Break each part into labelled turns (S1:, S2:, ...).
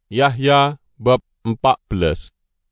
S1: Yahya bab 14.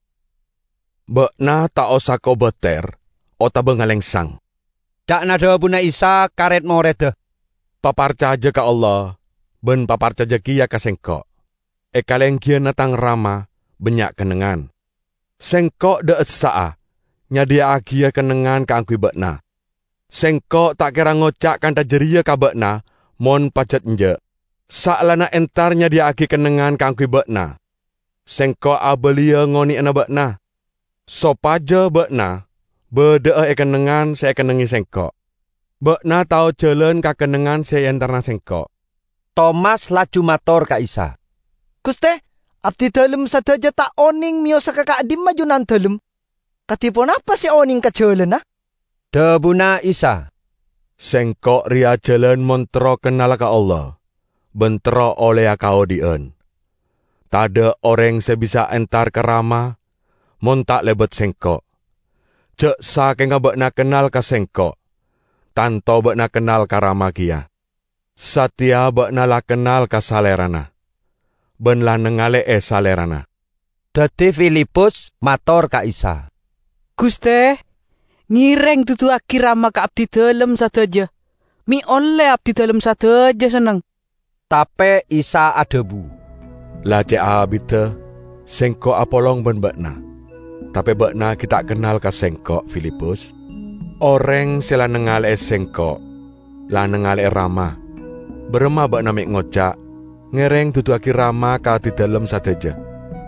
S2: Bekna tak osa ko beter, ota bengalengsang.
S3: Dak nada buna Isa karet morede.
S2: Paparca aja ka Allah, ben paparca jeki ya ka sengko. Ekaleng kia natang rama, benyak kenengan. Sengko de saa, nyadia akia kenengan ka angkui bekna. Sengko tak kira ngocak kanta jeria ka bekna, mon pacet nje. Sa'lana entarnya dia aki kenengan ka angkui bekna. Sengko abelia ngoni ana bekna. So paja bekna, bedea kenengan saya kenengi sengko. Bekna tau jalan ka kenengan saya entarna sengko.
S3: Thomas laju mator ka Isa.
S4: Guste, abdi dalem sadaja tak oning mio saka kadim majunan dalem. Katipun apa si oning ka jalan ah?
S3: Debuna Isa.
S2: Sengko ria jalan montro kenal ka Allah. Bentro oleh kau dien. Tada orang sebisa entar ke rama, montak lebet sengko. Cek sa kenga bekna kenal ka sengko. Tanto bekna kenal ka rama kia. Satia bekna la kenal ka salerana. Ben la nengale salerana.
S3: Dadi Filipus mator ka Isa.
S5: Guste, ngireng dudu akirama ka abdi dalem sadaja. Mi oleh abdi dalem sadaja seneng.
S3: Tape Isa adebu.
S2: La cek abita, sengko apolong ben bekna. Tapi bekna kita kenal ka sengko Filipus. Orang sela nengale sengko, la nengale rama. Berema bekna mek ngocak, ngereng dudu aki rama ka di dalam sateja.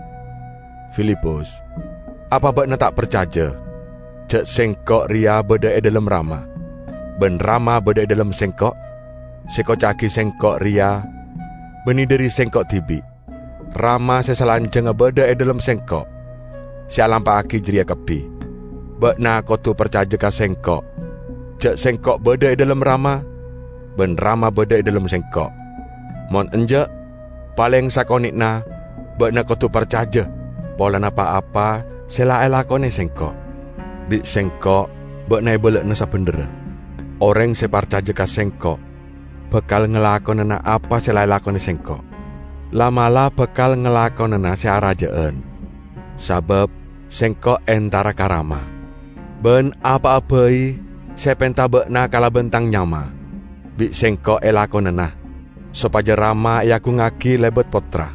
S2: Filipus, apa bekna tak percaya? Cek sengko ria beda dalam rama. Ben rama beda dalam sengko. Seko caki sengko ria, beni dari sengko tibi. Rama sesalanjeng beda dalam sengko. Sialampa aki jeria kepi. Bekna kotu percaya ka sengko. Cek sengko beda dalam rama, ben rama beda dalam sengko. Mon enjek, paling sakonikna, bekna kotu percaya. Pola apa-apa, sela elakone sengko. Di sengko, bekna belek nasa bener. Orang separcaya ka sengko. Bekal ngelakon na apa selai lakon sengko. Lamala bekal ngelakon na searajaan. Sabab sengko entara karama. Ben apa-apai sepenta bekna kala bentang nyama. Bi sengko elakon na. Sopaja rama yaku ngaki lebet potra.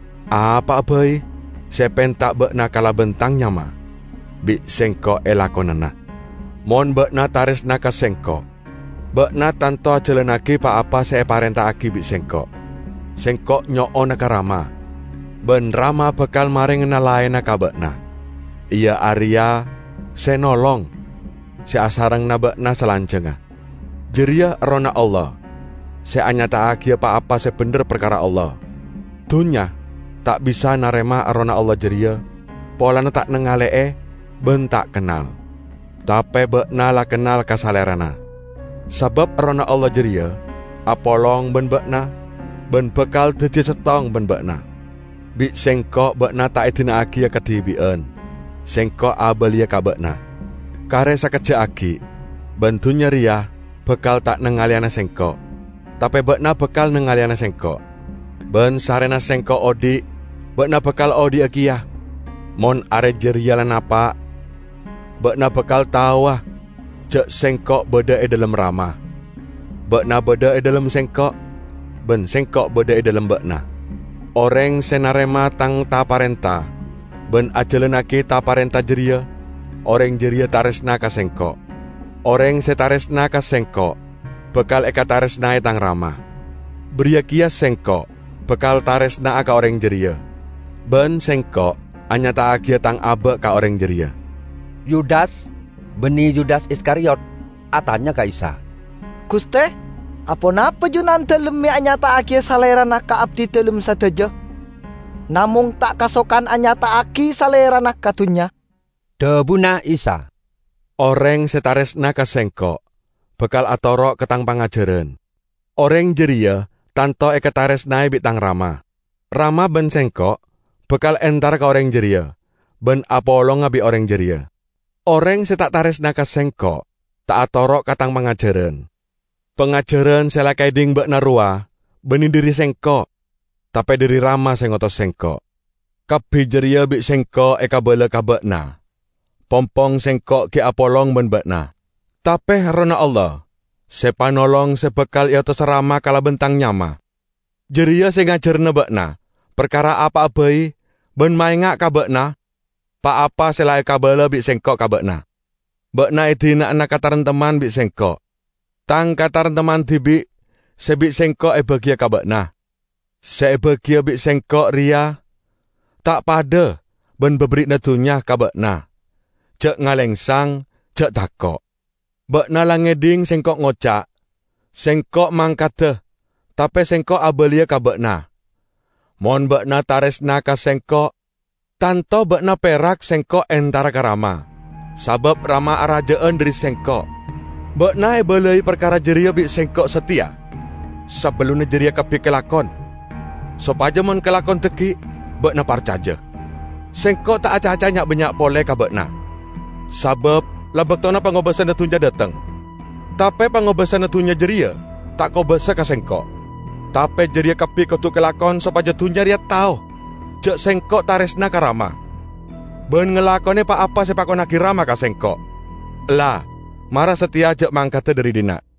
S2: Apa-apai sepenta bekna kala bentang nyama. Bi sengko elakon na. Mon bekna taris naka sengko. Bekna tanto jelenaki pa apa saya parenta aki bi sengko. Sengko nyoo naka rama. Ben rama bekal maring na lain naka bekna. Iya Arya senolong. Si asarang na bekna selancenga. Jeria rona Allah. Se anyata aki pa apa se bener perkara Allah. Dunya tak bisa narema rona Allah jeria. Polana tak nengalee ben tak kenal. Tapi bekna la kenal kasalerana. Sabab rona Allah jeria, apolong ben bekna, ben bekal dadi setong ben bekna. Bi sengko bekna tak edina aki ya katibien. Sengko abelia ka bekna. Kare sakeja aki, bentunya ria, bekal tak nengaliana sengko. Tapi bekna bekal nengaliana sengko. Ben sarena sengko odi, bekna bekal odi aki ya. Mon are jeria lan apa, bekna bekal tawa. Cek sengkok beda dalam rama. Bekna beda dalam sengkok. Ben sengkok beda dalam bekna. Orang senarema tang taparenta. Ben ajelenaki taparenta jeria. Orang jeria taresna ka sengkok. Orang setaresna ka sengkok. Bekal eka taresna tang rama. Beria kia sengkok. Bekal taresna ka orang jeria. Ben sengkok anyata akia tang abe ka orang jeria.
S3: Yudas, beni Yudas Iskariot, atanya ka Isa.
S4: Guste, apa napa junan dalem mi anyata aki salerana ka abdi dalem sadaja? Namung tak kasokan anyata aki salerana katunya.
S3: Debuna Isa.
S2: Orang setaresna ka sengko, bekal atoro ketang pangajaran. Orang jeria, tanto eka taresna bitang rama. Rama ben sengko, bekal entar ka orang jeria. Ben apolong ngabi orang jeria. Orang setak taresna ka sengko, tak atoro katang pangajaran. Pengajaran sela kaiding bekna rua, beni diri sengko. Tapi diri rama sengotos sengko. Kabeh jeria bik sengkok kabala kabekna. Pompong sengkok ki apolong ben bekna. Tapeh rona Allah. Sepanolong sebekal ia terserama kala bentang nyama. Jeria sing ngajarna bekna. Perkara apa abai ben maingak kabekna. Pa apa selai kabala bik sengkok kabekna. Bekna idina anak kataran teman bik sengkok. Tang kataran teman tibik sebik sengkok bagia kabekna. Sebagia bik sengkok ria tak pada ben bebrik natunya kabekna. Cek ngalengsang, cek takok. Bekna langeding sengkok ngocak. Sengkok mangkate, tapi sengkok abelia kabekna. Mon bekna taresna ka sengkok, tanto bekna perak sengkok entara karama. Sabab rama arajaan dari sengkok. Bekna belai perkara jeria bik sengkok setia. Sebelumnya jeria kapi kelakon. Sopaja mon kelakon teki, bekna parcaja. Sengkok tak acah-acah nyak banyak pole ka bekna. Sabab labak tona pangobasan natunya datang. Tapi pangobasan natunya jeria tak kau basa ka sengkok. Tapi jeria kapi kau tu kelakon sopaja tunya ria tahu. Cek sengkok taresna karama. Ben ngelakone pa apa sepak kau nakirama ka sengkok. Lah, marah setia cek mangkata dari dina.